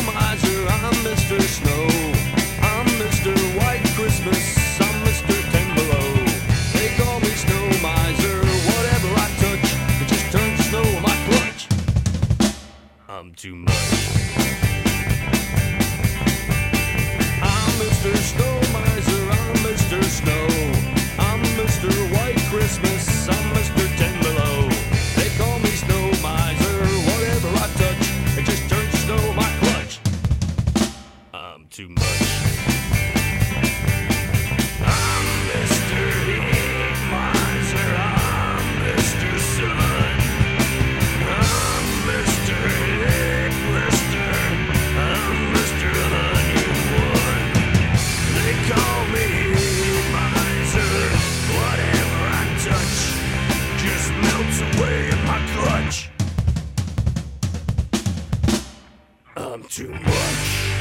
miser, I'm Mr. Snow. I'm Mr. White Christmas, I'm Mr. Ten Below. They call me Snow Miser, whatever I touch, it just turns to snow in my clutch. I'm too much. I'm Mr. Snow Miser, I'm Mr. Snow. I'm Mr. White Christmas, I'm Mr. Ten Below. They call me Snow Miser, whatever I touch, it just turns to snow in my clutch. I'm too much. I'm Mr. Heat Miser, I'm Mr. Sun. I'm Mr. Egg Blister, I'm Mr. Honeywood. They call me Heat Miser, whatever I touch just melts away in my clutch. I'm too much.